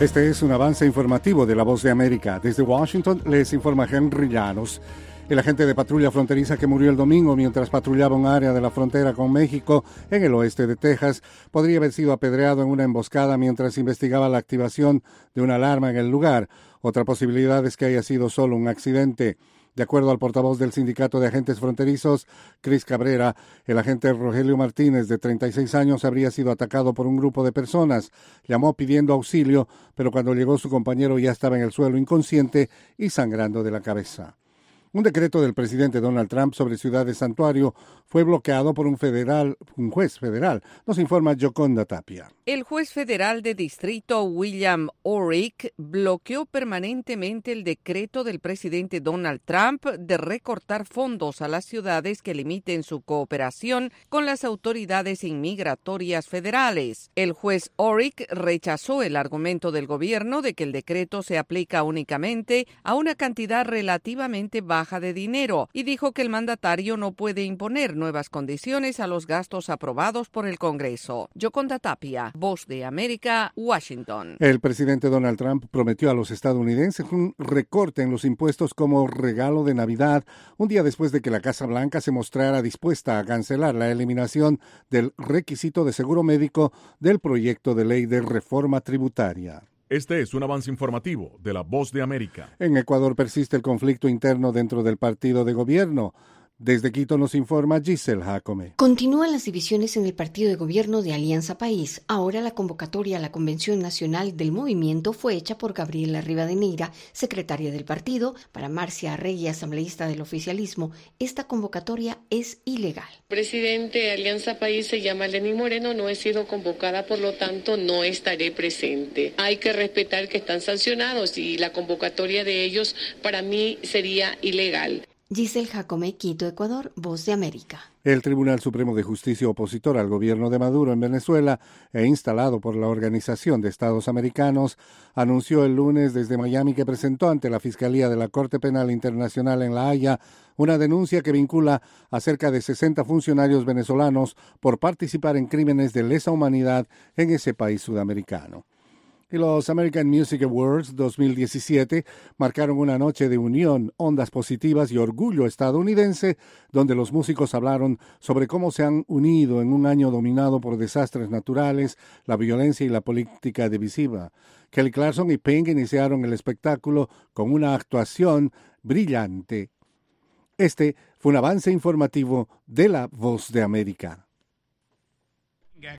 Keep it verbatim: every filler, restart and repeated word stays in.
Este es un avance informativo de La Voz de América. Desde Washington les informa Henry Llanos. El agente de patrulla fronteriza que murió el domingo mientras patrullaba un área de la frontera con México en el oeste de Texas podría haber sido apedreado en una emboscada mientras investigaba la activación de una alarma en el lugar. Otra posibilidad es que haya sido solo un accidente. De acuerdo al portavoz del Sindicato de Agentes Fronterizos, Chris Cabrera, el agente Rogelio Martínez, de treinta y seis años, habría sido atacado por un grupo de personas. Llamó pidiendo auxilio, pero cuando llegó su compañero ya estaba en el suelo inconsciente y sangrando de la cabeza. Un decreto del presidente Donald Trump sobre ciudades santuario fue bloqueado por un federal, un juez federal. Nos informa Yoconda Tapia. El juez federal de distrito William Orrick bloqueó permanentemente el decreto del presidente Donald Trump de recortar fondos a las ciudades que limiten su cooperación con las autoridades inmigratorias federales. El juez Orrick rechazó el argumento del gobierno de que el decreto se aplica únicamente a una cantidad relativamente baja de dinero y dijo que el mandatario no puede imponer nuevas condiciones a los gastos aprobados por el Congreso. Yoconda Tapia, Voz de América, Washington. El presidente Donald Trump prometió a los estadounidenses un recorte en los impuestos como regalo de Navidad, un día después de que la Casa Blanca se mostrara dispuesta a cancelar la eliminación del requisito de seguro médico del proyecto de ley de reforma tributaria. Este es un avance informativo de La Voz de América. En Ecuador persiste el conflicto interno dentro del partido de gobierno. Desde Quito nos informa Giselle Jacome. Continúan las divisiones en el partido de gobierno de Alianza País. Ahora la convocatoria a la Convención Nacional del Movimiento fue hecha por Gabriela Rivadeneira, secretaria del partido. Para Marcia Arregui, asambleísta del oficialismo, esta convocatoria es ilegal. Presidente de Alianza País se llama Lenín Moreno, no he sido convocada, por lo tanto no estaré presente. Hay que respetar que están sancionados y la convocatoria de ellos para mí sería ilegal. Giselle Jacome, Quito, Ecuador, Voz de América. El Tribunal Supremo de Justicia, opositor al gobierno de Maduro en Venezuela e instalado por la Organización de Estados Americanos, anunció el lunes desde Miami que presentó ante la Fiscalía de la Corte Penal Internacional en La Haya una denuncia que vincula a cerca de sesenta funcionarios venezolanos por participar en crímenes de lesa humanidad en ese país sudamericano. Y los American Music Awards dos mil diecisiete marcaron una noche de unión, ondas positivas y orgullo estadounidense, donde los músicos hablaron sobre cómo se han unido en un año dominado por desastres naturales, la violencia y la política divisiva. Kelly Clarkson y Pink iniciaron el espectáculo con una actuación brillante. Este fue un avance informativo de La Voz de América.